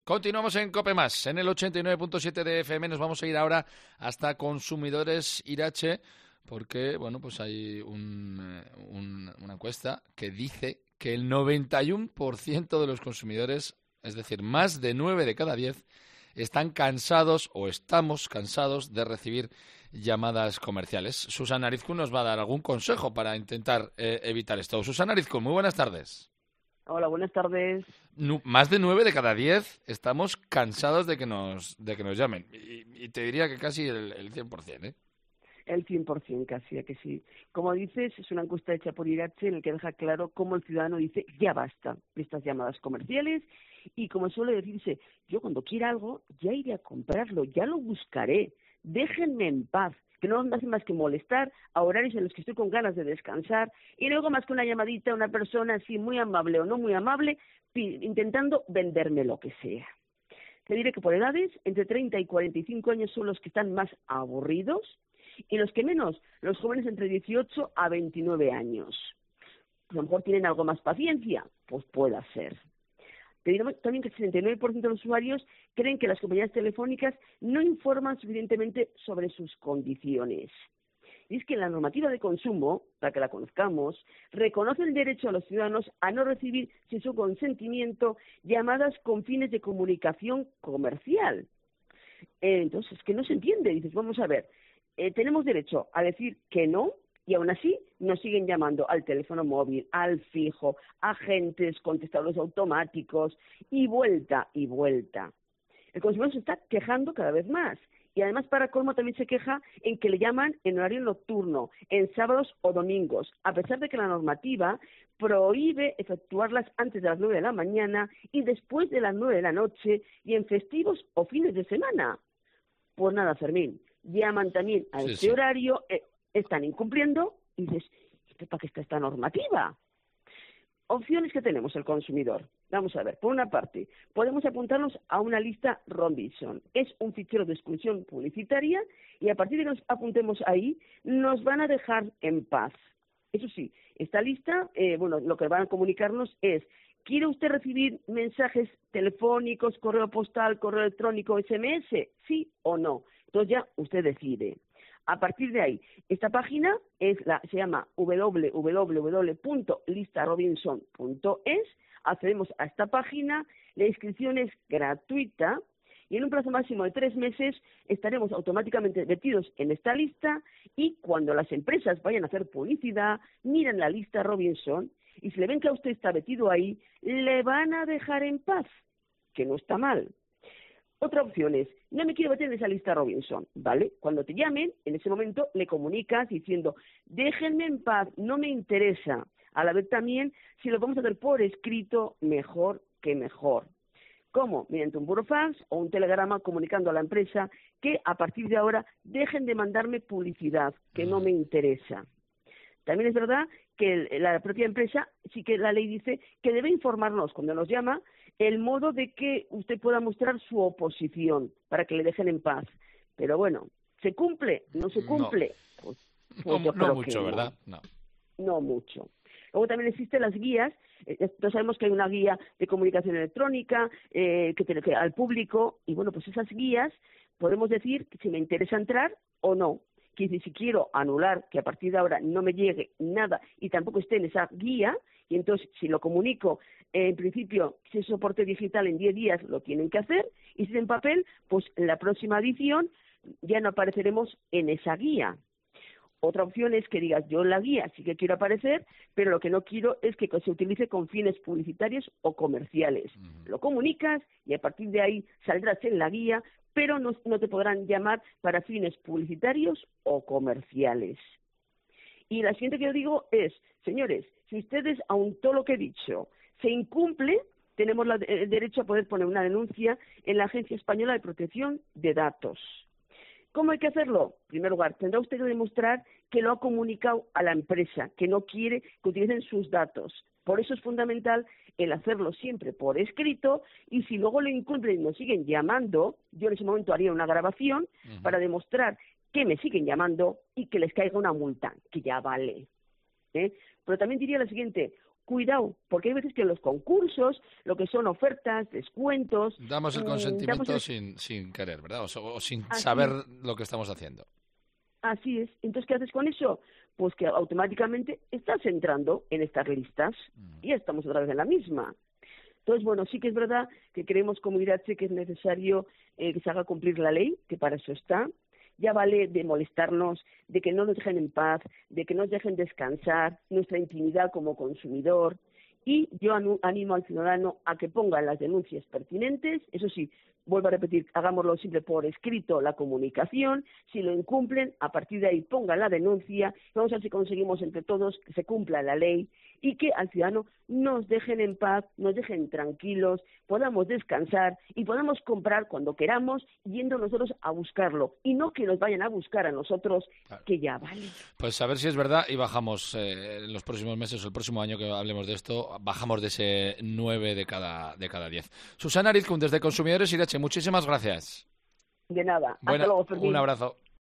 Continuamos en COPE+, en el 89.7 de FM. Nos vamos a ir ahora hasta Consumidores Irache, porque bueno, pues hay una encuesta que dice que el 91% de los consumidores, es decir, más de 9 de cada 10, están cansados o estamos cansados de recibir llamadas comerciales. Susana Arizkun nos va a dar algún consejo para intentar evitar esto. Susana Arizkun, muy buenas tardes. Hola, buenas tardes. Más de 9 de cada 10 estamos cansados de que nos llamen. Y te diría que casi el 100%, ¿eh? El 100% casi, ¿a que sí? Como dices, es una encuesta hecha por Irache en el que deja claro cómo el ciudadano dice ya basta de estas llamadas comerciales y como suele decirse, yo cuando quiera algo ya iré a comprarlo, ya lo buscaré, déjenme en paz, que no me hace más que molestar a horarios en los que estoy con ganas de descansar y luego más que una llamadita a una persona así muy amable o no muy amable intentando venderme lo que sea. Te diré que por edades, entre 30 y 45 años son los que están más aburridos y los que menos, los jóvenes entre 18 a 29 años. A lo mejor tienen algo más paciencia, pues pueda ser. Te diré también que el 69% de los usuarios creen que las compañías telefónicas no informan suficientemente sobre sus condiciones. Y es que la normativa de consumo, para que la conozcamos, reconoce el derecho a los ciudadanos a no recibir, sin su consentimiento, llamadas con fines de comunicación comercial. Entonces, que no se entiende. Dices, vamos a ver, tenemos derecho a decir que no, y aún así nos siguen llamando al teléfono móvil, al fijo, agentes, contestadores automáticos, y vuelta y vuelta. El consumidor se está quejando cada vez más. Y además, para colmo, también se queja en que le llaman en horario nocturno, en sábados o domingos, a pesar de que la normativa prohíbe efectuarlas antes de las 9 de la mañana y después de las 9 de la noche y en festivos o fines de semana. Pues nada, Fermín, llaman también a este horario, están incumpliendo y dices, ¿para qué está esta normativa? Opciones que tenemos el consumidor. Vamos a ver, por una parte, podemos apuntarnos a una lista Robinson. Es un fichero de exclusión publicitaria y a partir de que nos apuntemos ahí, nos van a dejar en paz. Eso sí, esta lista, lo que van a comunicarnos es, ¿quiere usted recibir mensajes telefónicos, correo postal, correo electrónico, SMS? ¿Sí o no? Entonces ya usted decide. A partir de ahí, esta página se llama www.listarobinson.es. Accedemos a esta página, la inscripción es gratuita y en un plazo máximo de 3 meses estaremos automáticamente metidos en esta lista y cuando las empresas vayan a hacer publicidad, miran la lista Robinson y si le ven que a usted está metido ahí, le van a dejar en paz, que no está mal. Otra opción es, no me quiero meter en esa lista Robinson, ¿vale? Cuando te llamen, en ese momento le comunicas diciendo, déjenme en paz, no me interesa. A la vez también, si lo vamos a hacer por escrito, mejor que mejor. ¿Cómo? Mediante un burofax o un telegrama comunicando a la empresa que a partir de ahora dejen de mandarme publicidad, que no me interesa. También es verdad que la propia empresa, sí que la ley dice que debe informarnos cuando nos llama el modo de que usted pueda mostrar su oposición para que le dejen en paz. Pero bueno, ¿se cumple? ¿No se cumple? No, pues yo no creo mucho, que ¿verdad? No mucho. Luego también existen las guías. Todos sabemos que hay una guía de comunicación electrónica que al público y bueno, pues esas guías podemos decir si me interesa entrar o no. Que si quiero anular, que a partir de ahora no me llegue nada y tampoco esté en esa guía, y entonces si lo comunico, en principio, si es soporte digital en 10 días lo tienen que hacer, y si es en papel, pues en la próxima edición ya no apareceremos en esa guía. Otra opción es que digas, yo en la guía sí que quiero aparecer, pero lo que no quiero es que se utilice con fines publicitarios o comerciales. Lo comunicas y a partir de ahí saldrás en la guía, pero no te podrán llamar para fines publicitarios o comerciales. Y la siguiente que yo digo es, señores, si ustedes, aun todo lo que he dicho, se incumple, tenemos el derecho a poder poner una denuncia en la Agencia Española de Protección de Datos. ¿Cómo hay que hacerlo? En primer lugar, tendrá usted que demostrar que lo ha comunicado a la empresa, que no quiere que utilicen sus datos. Por eso es fundamental el hacerlo siempre por escrito y si luego lo incumplen y nos siguen llamando, yo en ese momento haría una grabación para demostrar que me siguen llamando y que les caiga una multa, que ya vale. Pero también diría lo siguiente, cuidado, porque hay veces que en los concursos, lo que son ofertas, descuentos... Damos el consentimiento sin querer, ¿verdad? O sin Así saber lo que estamos haciendo. Así es. Entonces, ¿qué haces con eso? Pues que automáticamente estás entrando en estas listas y ya estamos otra vez en la misma. Entonces, bueno, sí que es verdad que creemos como Iratxe que es necesario que se haga cumplir la ley, que para eso está. Ya vale de molestarnos, de que no nos dejen en paz, de que nos dejen descansar nuestra intimidad como consumidor. Y yo animo al ciudadano a que ponga las denuncias pertinentes. Eso sí, vuelvo a repetir, hagámoslo siempre por escrito, la comunicación. Si lo incumplen, a partir de ahí pongan la denuncia. Vamos a ver si conseguimos entre todos que se cumpla la ley y que al ciudadano nos dejen en paz, nos dejen tranquilos, podamos descansar y podamos comprar cuando queramos, yendo nosotros a buscarlo y no que nos vayan a buscar a nosotros, claro, que ya vale. Pues a ver si es verdad y bajamos en los próximos meses o el próximo año que hablemos de esto, bajamos de ese 9 de cada 10. Susana Arizkun, desde Consumidores Iratxe, muchísimas gracias. De nada. Hasta luego, Fermín. Un abrazo.